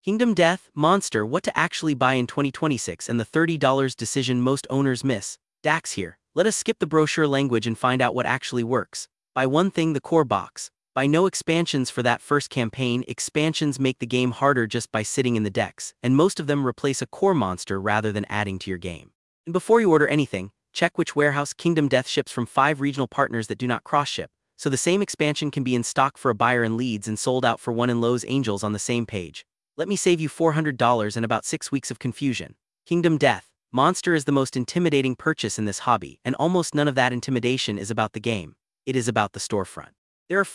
Kingdom Death, Monster, What to Actually Buy in 2026 and the $30 decision most owners miss. Dax here. Let us skip the brochure language and find out what actually works. Buy one thing, the core box. Buy no expansions for that first campaign. Expansions make the game harder just by sitting in the decks, and most of them replace a core monster rather than adding to your game. And before you order anything, check which warehouse. Kingdom Death ships from 5 regional partners that do not cross-ship, so the same expansion can be in stock for a buyer in Leeds and sold out for one in Los Angeles on the same page. Let me save you $400 and about 6 weeks of confusion. Kingdom Death, Monster is the most intimidating purchase in this hobby, and almost none of that intimidation is about the game. It is about the storefront. There are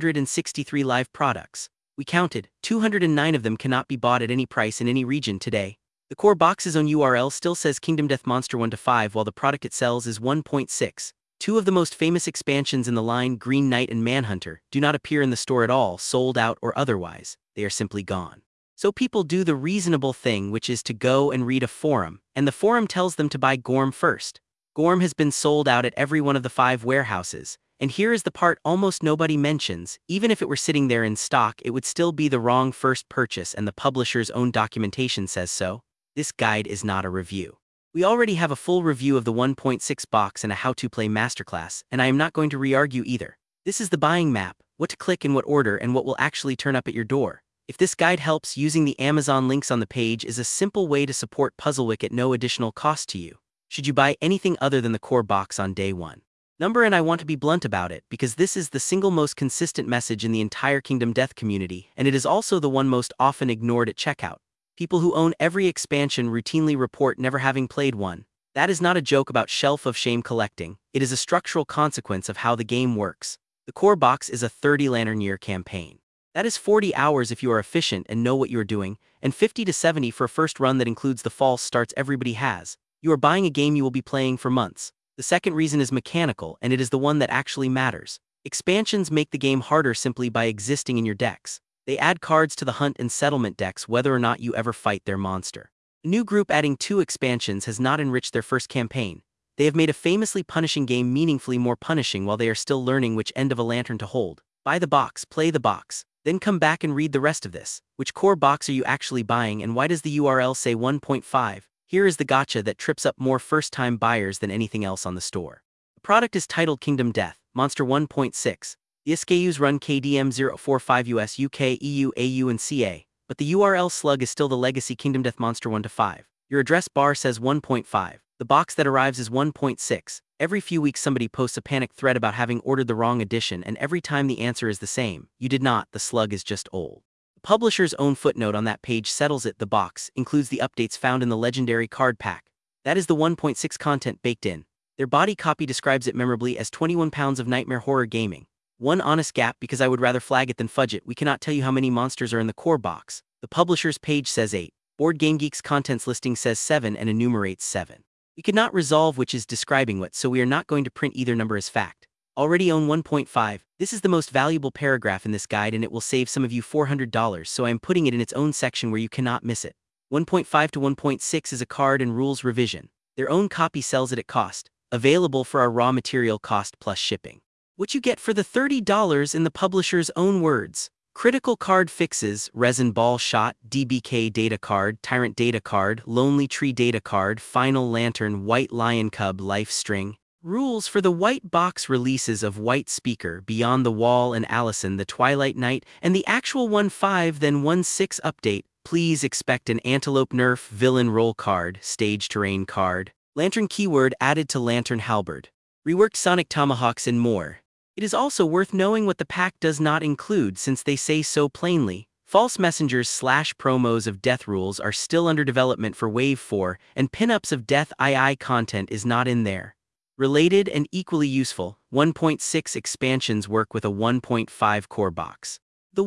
463 live products. We counted, 209 of them cannot be bought at any price in any region today. The core box's own URL still says Kingdom Death Monster 1 to 5 while the product it sells is 1.6. Two of the most famous expansions in the line, Green Knight and Manhunter, do not appear in the store at all, sold out or otherwise. They are simply gone. So people do the reasonable thing, which is to go and read a forum, and the forum tells them to buy Gorm first. Gorm has been sold out at every one of the 5 warehouses, and here is the part almost nobody mentions. Even if it were sitting there in stock, it would still be the wrong first purchase, and the publisher's own documentation says so. This guide is not a review. We already have a full review of the 1.6 box and a how-to-play masterclass, and I am not going to re-argue either. This is the buying map, what to click in what order and what will actually turn up at your door. If this guide helps, using the Amazon links on the page is a simple way to support Puzzlewick at no additional cost to you. Should you buy anything other than the core box on day 1? And I want to be blunt about it, because this is the single most consistent message in the entire Kingdom Death community, and it is also the one most often ignored at checkout. People who own every expansion routinely report never having played one. That is not a joke about shelf of shame collecting, it is a structural consequence of how the game works. The core box is a 30 lantern year campaign. That is 40 hours if you are efficient and know what you are doing, and 50 to 70 for a first run that includes the false starts everybody has. You are buying a game you will be playing for months. The second reason is mechanical, and it is the one that actually matters. Expansions make the game harder simply by existing in your decks. They add cards to the hunt and settlement decks whether or not you ever fight their monster. A new group adding 2 expansions has not enriched their first campaign. They have made a famously punishing game meaningfully more punishing while they are still learning which end of a lantern to hold. Buy the box, play the box. Then come back and read the rest of this. Which core box are you actually buying, and why does the URL say 1.5? Here is the gotcha that trips up more first-time buyers than anything else on the store. The product is titled Kingdom Death, Monster 1.6. The SKUs run KDM 045 US, UK, EU, AU, and CA, but the URL slug is still the legacy Kingdom Death Monster 1 to 5. Your address bar says 1.5. The box that arrives is 1.6. Every few weeks somebody posts a panic thread about having ordered the wrong edition, and every time the answer is the same: you did not, the slug is just old. The publisher's own footnote on that page settles it. The box includes the updates found in the legendary card pack. That is the 1.6 content baked in. Their body copy describes it memorably as 21 pounds of nightmare horror gaming. One honest gap, because I would rather flag it than fudge it: we cannot tell you how many monsters are in the core box. The publisher's page says 8. Board Game Geek's contents listing says 7 and enumerates 7. We could not resolve which is describing what, so we are not going to print either number as fact. Already own 1.5. This is the most valuable paragraph in this guide, and it will save some of you $400, so I am putting it in its own section where you cannot miss it. 1.5 to 1.6 is a card and rules revision. Their own copy sells it at cost, available for our raw material cost plus shipping. What you get for the $30 in the publisher's own words: critical card fixes, resin ball shot, DBK data card, Tyrant data card, Lonely Tree data card, Final Lantern, White Lion Cub life string. Rules for the white box releases of White Speaker, Beyond the Wall, and Allison the Twilight Knight, and the actual 1.5 then 1.6 update. Please expect an Antelope Nerf villain roll card, Stage Terrain card, Lantern keyword added to Lantern Halberd, reworked Sonic Tomahawks, and more. It is also worth knowing what the pack does not include, since they say so plainly. False messengers / promos of Death rules are still under development for Wave 4, and pinups of Death II content is not in there. Related and equally useful, 1.6 expansions work with a 1.5 core box. The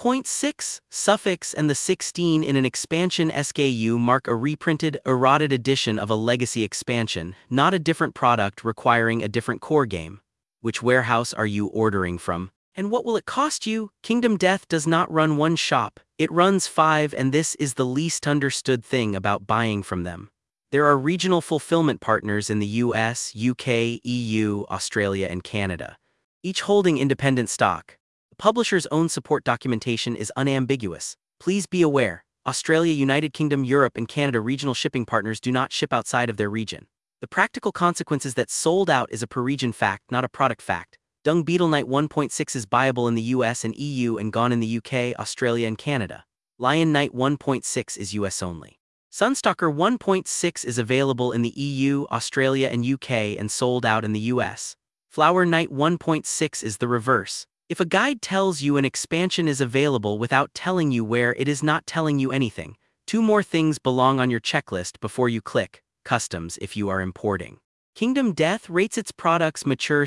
1.6 suffix and the 16 in an expansion SKU mark a reprinted, eroded edition of a legacy expansion, not a different product requiring a different core game. Which warehouse are you ordering from? And what will it cost you? Kingdom Death does not run one shop, it runs 5, and this is the least understood thing about buying from them. There are regional fulfillment partners in the US, UK, EU, Australia, and Canada, each holding independent stock. The publisher's own support documentation is unambiguous. Please be aware, Australia, United Kingdom, Europe, and Canada regional shipping partners do not ship outside of their region. The practical consequence is that sold out is a per-region fact, not a product fact. Dung Beetle Knight 1.6 is buyable in the US and EU and gone in the UK, Australia, and Canada. Lion Knight 1.6 is US only. Sunstalker 1.6 is available in the EU, Australia, and UK and sold out in the US. Flower Knight 1.6 is the reverse. If a guide tells you an expansion is available without telling you where, it is not telling you anything. Two more things belong on your checklist before you click Customs if you are importing. Kingdom Death rates its products mature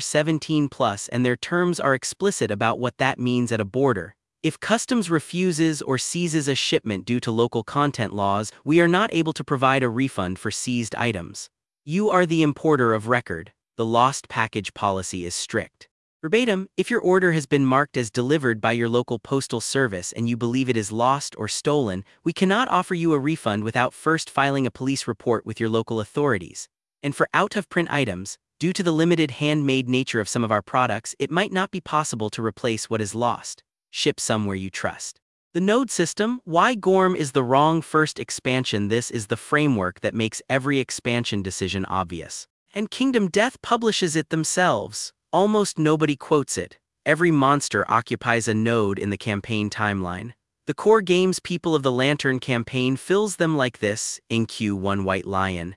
17+ and their terms are explicit about what that means at a border. If Customs refuses or seizes a shipment due to local content laws, we are not able to provide a refund for seized items. You are the importer of record. The lost package policy is strict. Verbatim, if your order has been marked as delivered by your local postal service and you believe it is lost or stolen, we cannot offer you a refund without first filing a police report with your local authorities. And for out-of-print items, due to the limited handmade nature of some of our products, it might not be possible to replace what is lost. Ship somewhere you trust. The node system, why Gorm is the wrong first expansion. This is the framework that makes every expansion decision obvious. And Kingdom Death publishes it themselves. Almost nobody quotes it. Every monster occupies a node in the campaign timeline. The core game's People of the Lantern campaign fills them like this: NQ1 White Lion,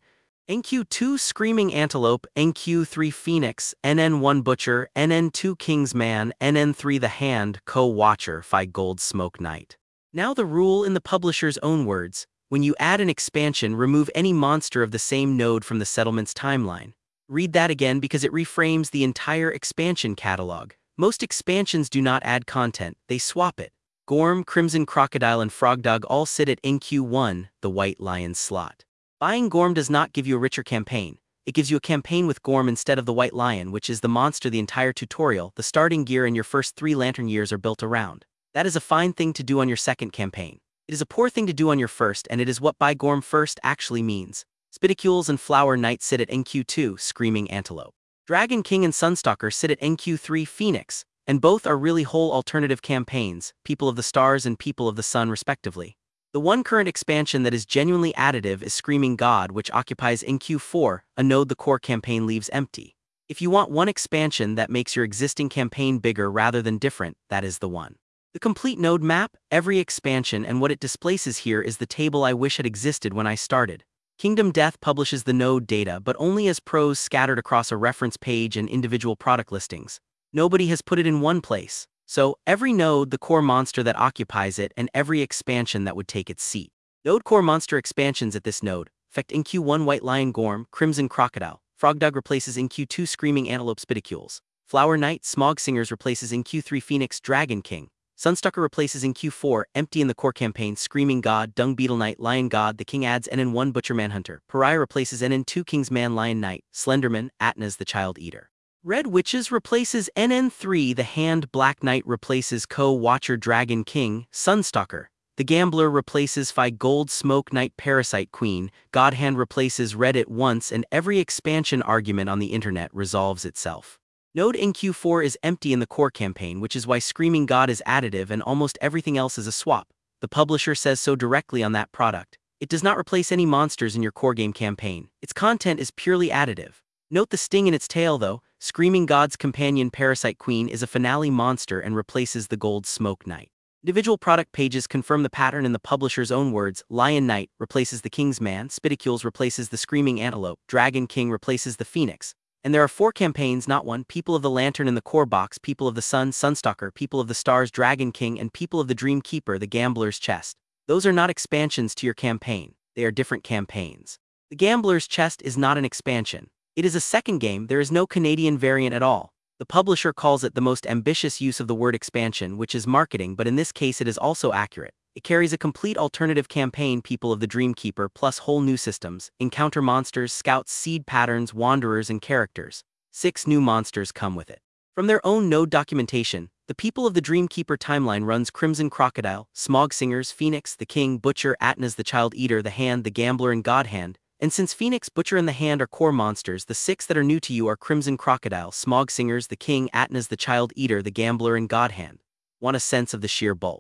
NQ2 Screaming Antelope, NQ3 Phoenix, NN1 Butcher, NN2 Kingsman, NN3 The Hand, Co-Watcher, Phi Gold Smoke Knight. Now the rule in the publisher's own words: when you add an expansion, remove any monster of the same node from the settlement's timeline. Read that again because it reframes the entire expansion catalog. Most expansions do not add content, they swap it. Gorm, Crimson Crocodile, and Frogdog all sit at NQ1, the White Lion slot. Buying Gorm does not give you a richer campaign. It gives you a campaign with Gorm instead of the White Lion, which is the monster the entire tutorial, the starting gear, and your first 3 lantern years are built around. That is a fine thing to do on your second campaign. It is a poor thing to do on your first, and it is what buy Gorm first actually means. Spidicules and Flower Knight sit at NQ2, Screaming Antelope. Dragon King and Sunstalker sit at NQ3, Phoenix, and both are really whole alternative campaigns, People of the Stars and People of the Sun respectively. The one current expansion that is genuinely additive is Screaming God, which occupies NQ4, a node the core campaign leaves empty. If you want one expansion that makes your existing campaign bigger rather than different, that is the one. The complete node map, every expansion, and what it displaces here is the table I wish had existed when I started. Kingdom Death publishes the node data, but only as prose scattered across a reference page and individual product listings. Nobody has put it in one place. So, every node, the core monster that occupies it, and every expansion that would take its seat. Node core monster expansions at this node: Effect NQ1 White Lion Gorm, Crimson Crocodile. Frogdog replaces NQ2 Screaming Antelope Spidicules. Flower Knight, Smog Singers replaces NQ3 Phoenix Dragon King. Sunstalker replaces NQ4, empty in the core campaign, Screaming God, Dung Beetle Knight, Lion God, the King adds NN1 Butcher Manhunter. Pariah replaces NN2 Kingsman Lion Knight, Slenderman, Atnas the Child Eater. Red Witches replaces NN3, the Hand, Black Knight replaces Co-Watcher Dragon King, Sunstalker. The Gambler replaces Phi Gold Smoke Knight Parasite Queen, Godhand replaces Red at once, and every expansion argument on the internet resolves itself. Node NQ4 is empty in the core campaign, which is why Screaming God is additive and almost everything else is a swap. The publisher says so directly on that product. It does not replace any monsters in your core game campaign. Its content is purely additive. Note the sting in its tail though: Screaming God's companion Parasite Queen is a finale monster and replaces the Gold Smoke Knight. Individual product pages confirm the pattern in the publisher's own words. Lion Knight replaces the Kingsman, Spidicules replaces the Screaming Antelope, Dragon King replaces the Phoenix. And there are 4 campaigns, not one: People of the Lantern in the core box, People of the Sun, Sunstalker, People of the Stars, Dragon King, and People of the Dream Keeper, the Gambler's Chest. Those are not expansions to your campaign. They are different campaigns. The Gambler's Chest is not an expansion. It is a second game. There is no Canadian variant at all. The publisher calls it the most ambitious use of the word expansion, which is marketing, but in this case it is also accurate. It carries a complete alternative campaign, People of the Dreamkeeper, plus whole new systems, encounter monsters, scouts, seed patterns, wanderers, and characters. 6 new monsters come with it. From their own node documentation, the People of the Dreamkeeper timeline runs Crimson Crocodile, Smog Singers, Phoenix, the King, Butcher, Atnas the Child Eater, the Hand, the Gambler, and Godhand. And since Phoenix, Butcher, and the Hand are core monsters, the 6 that are new to you are Crimson Crocodile, Smog Singers, the King, Atnas the Child Eater, the Gambler, and Godhand. Want a sense of the sheer bulk?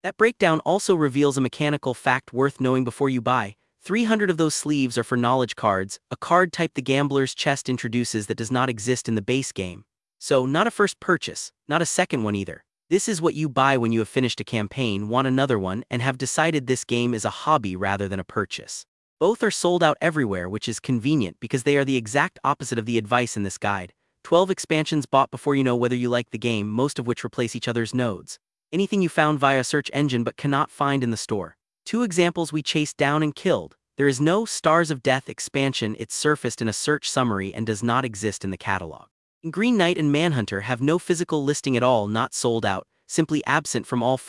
That breakdown also reveals a mechanical fact worth knowing before you buy. 300 of those sleeves are for knowledge cards, a card type the gambler's chest introduces that does not exist in the base game. So, not a first purchase, not a second one either. This is what you buy when you have finished a campaign, want another one, and have decided this game is a hobby rather than a purchase. Both are sold out everywhere, which is convenient because they are the exact opposite of the advice in this guide. 12 expansions bought before you know whether you like the game, most of which replace each other's nodes. Anything you found via search engine but cannot find in the store. 2 examples we chased down and killed. There is no Stars of Death expansion, it surfaced in a search summary and does not exist in the catalog. Green Knight and Manhunter have no physical listing at all, not sold out, simply absent from all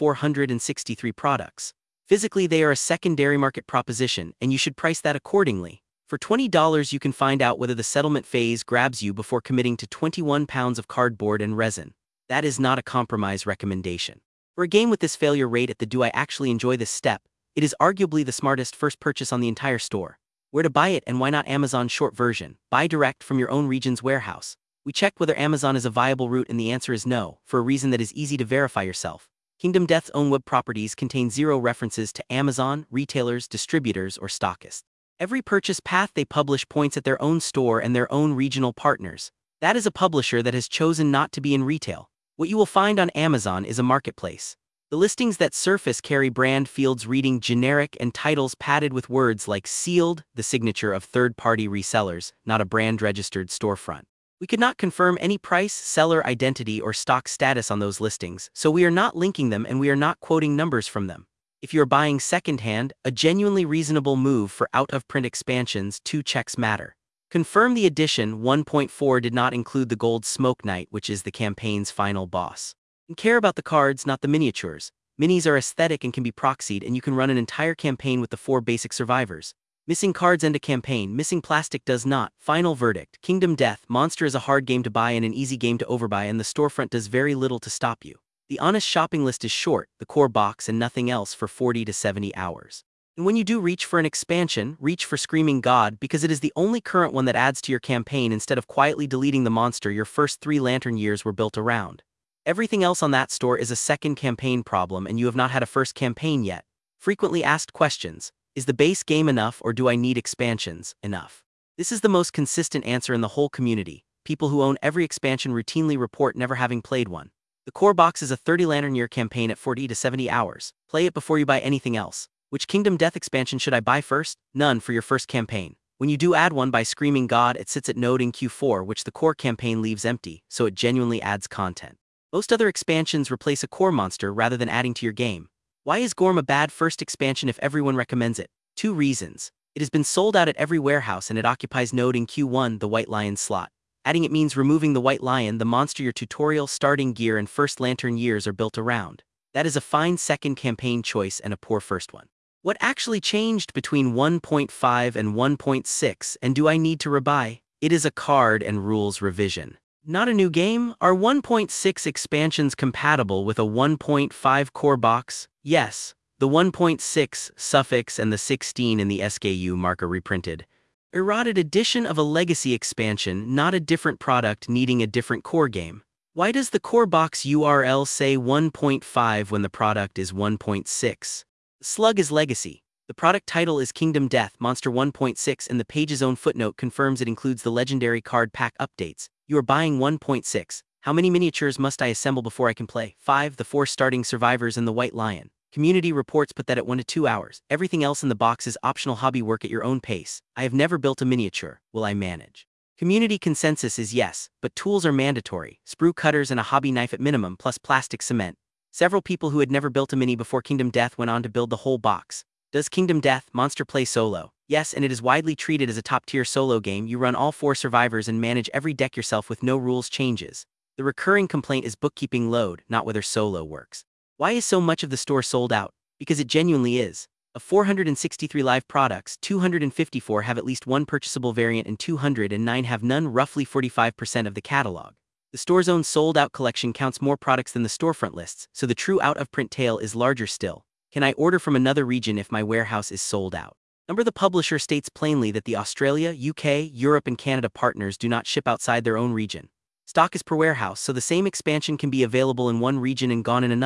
463 products. Physically they are a secondary market proposition, and you should price that accordingly. For $20 you can find out whether the settlement phase grabs you before committing to 21 pounds of cardboard and resin. That is not a compromise recommendation. For a game with this failure rate at the do I actually enjoy this step, it is arguably the smartest first purchase on the entire store. Where to buy it and why not Amazon short version? Buy direct from your own region's warehouse. We checked whether Amazon is a viable route and the answer is no, for a reason that is easy to verify yourself. Kingdom Death's own web properties contain zero references to Amazon, retailers, distributors, or stockists. Every purchase path they publish points at their own store and their own regional partners. That is a publisher that has chosen not to be in retail. What you will find on Amazon is a marketplace. The listings that surface carry brand fields reading generic and titles padded with words like sealed, the signature of third-party resellers, not a brand-registered storefront. We could not confirm any price, seller identity, or stock status on those listings, so we are not linking them and we are not quoting numbers from them. If you are buying secondhand, a genuinely reasonable move for out-of-print expansions, 2 checks matter. Confirm the edition 1.4 did not include the gold Smoke Knight, which is the campaign's final boss. And care about the cards, not the miniatures. Minis are aesthetic and can be proxied, and you can run an entire campaign with the 4 basic survivors. Missing cards end a campaign, missing plastic does not. Final verdict: Kingdom Death Monster is a hard game to buy and an easy game to overbuy, and the storefront does very little to stop you. The honest shopping list is short, the core box and nothing else for 40 to 70 hours. And when you do reach for an expansion, reach for Screaming God because it is the only current one that adds to your campaign instead of quietly deleting the monster your first 3 lantern years were built around. Everything else on that store is a second campaign problem and you have not had a first campaign yet. Frequently asked questions: is the base game enough or do I need expansions? Enough. This is the most consistent answer in the whole community. People who own every expansion routinely report never having played one. The core box is a 30 lantern year campaign at 40 to 70 hours. Play it before you buy anything else. Which Kingdom Death expansion should I buy first? None for your first campaign. When you do add one by Screaming God, it sits at node in Q4, which the core campaign leaves empty, so it genuinely adds content. Most other expansions replace a core monster rather than adding to your game. Why is Gorm a bad first expansion if everyone recommends it? 2 reasons. It has been sold out at every warehouse and it occupies node in Q1, the White Lion slot. Adding it means removing the White Lion, the monster your tutorial, starting gear, and first lantern years are built around. That is a fine second campaign choice and a poor first one. What actually changed between 1.5 and 1.6, and do I need to rebuy? It is a card and rules revision. Not a new game. Are 1.6 expansions compatible with a 1.5 core box? Yes. The 1.6 suffix and the 16 in the SKU mark are reprinted. Eroded edition of a legacy expansion, not a different product needing a different core game. Why does the core box URL say 1.5 when the product is 1.6? Slug is legacy. The product title is Kingdom Death Monster 1.6 and the page's own footnote confirms it includes the legendary card pack updates. You are buying 1.6. How many miniatures must I assemble before I can play? 5. The 4 starting survivors and the White Lion. Community reports put that at 1 to 2 hours. Everything else in the box is optional hobby work at your own pace. I have never built a miniature. Will I manage? Community consensus is yes, but tools are mandatory. Sprue cutters and a hobby knife at minimum, plus plastic cement. Several people who had never built a mini before Kingdom Death went on to build the whole box. Does Kingdom Death Monster play solo? Yes, and it is widely treated as a top-tier solo game. You run all 4 survivors and manage every deck yourself with no rules changes. The recurring complaint is bookkeeping load, not whether solo works. Why is so much of the store sold out? Because it genuinely is. Of 463 live products, 254 have at least one purchasable variant and 209 have none, roughly 45% of the catalog. The store's own sold-out collection counts more products than the storefront lists, so the true out-of-print tail is larger still. Can I order from another region if my warehouse is sold out? The publisher states plainly that the Australia, UK, Europe and Canada partners do not ship outside their own region. Stock is per warehouse, so the same expansion can be available in one region and gone in another.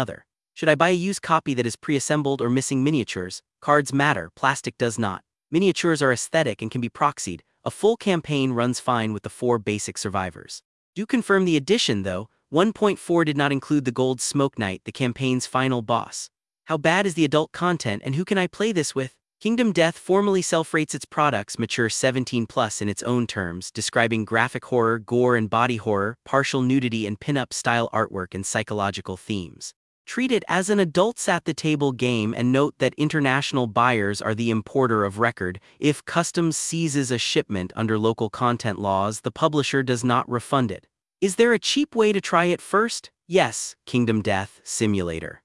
Should I buy a used copy that is pre-assembled or missing miniatures? Cards matter, plastic does not. Miniatures are aesthetic and can be proxied. A full campaign runs fine with the 4 basic survivors. Do confirm the edition though. 1.4 did not include the gold Smoke Knight, the campaign's final boss. How bad is the adult content and who can I play this with? Kingdom Death formally self-rates its products mature 17+ in its own terms, describing graphic horror, gore and body horror, partial nudity and pin-up style artwork and psychological themes. Treat it as an adults at the table game and note that international buyers are the importer of record. If Customs seizes a shipment under local content laws, the publisher does not refund it. Is there a cheap way to try it first? Yes, Kingdom Death Simulator.